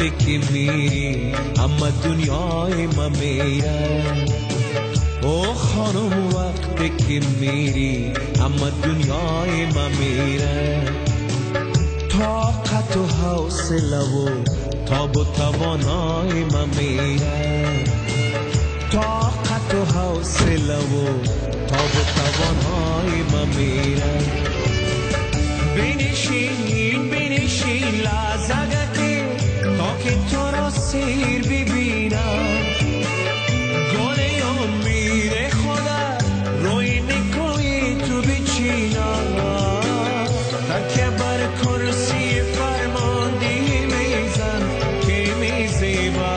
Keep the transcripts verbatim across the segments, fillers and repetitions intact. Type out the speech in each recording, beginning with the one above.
وقتی که میری اما دنیای ما میره. او خانم وقتی که میری اما دنیای ما میره. طاقت و حوصله و تاب و توانای ما میره. طاقت و حوصله و تاب و توانای ما میره. بنشین بنشین لحظه تا که تو را سیر ببینم. گل امید خدا روی نکوی تو بچینم. تکیه بر کرسی فرماندهی میزن که میزیبا.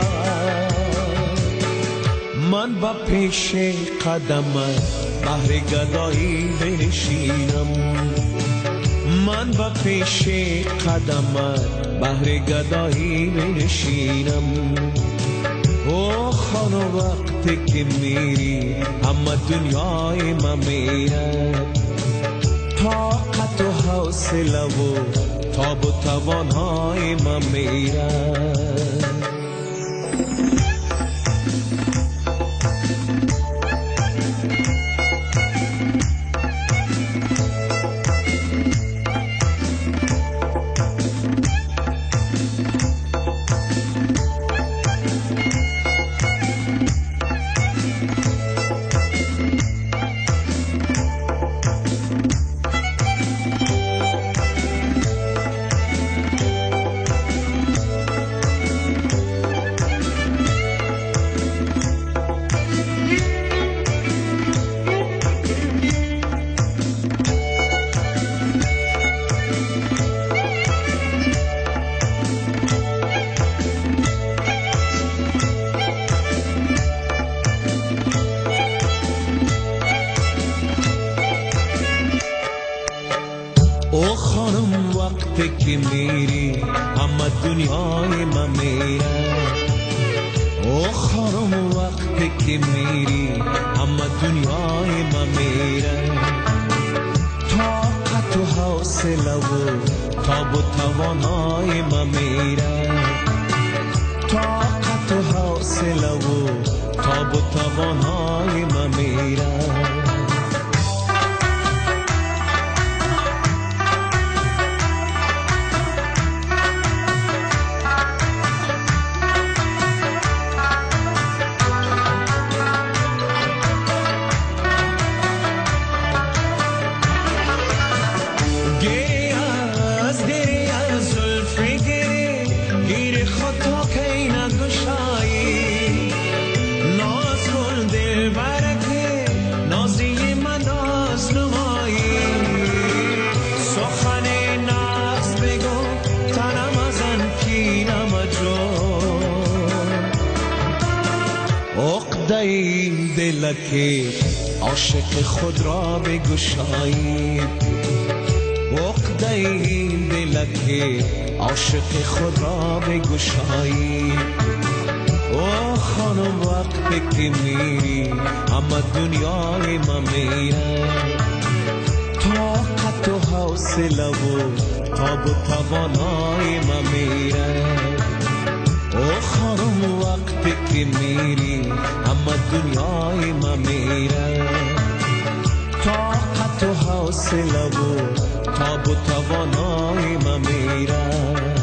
من با پیش قدمت بهر گدایی بنشینم. من با پیش قدمت بهر گدایی بنشینم. او خانم وقتی که میری اما دنیای ما میره. طاقت و حوصله و تاب و توانای ما میره. او خانم وقتی که میری اما دنیای ما میره. او خانم وقتی که میری اما دنیای ما میره. طاقت و حوصله و تاب و توانای ما میره. طاقت و حوصله و تاب و توانای ما میره. عقده دل که عاشق خود را بگشایی. عقده دل که عاشق خود را بگشایی. او خانم وقتی که میری اما دنیای ما میره. طاقت و حوصله و تاب و توانای ما میره. او خانم وقتی که میری اما دنیای ما میره. طاقت و حوصله و تاب و توانای ما میره.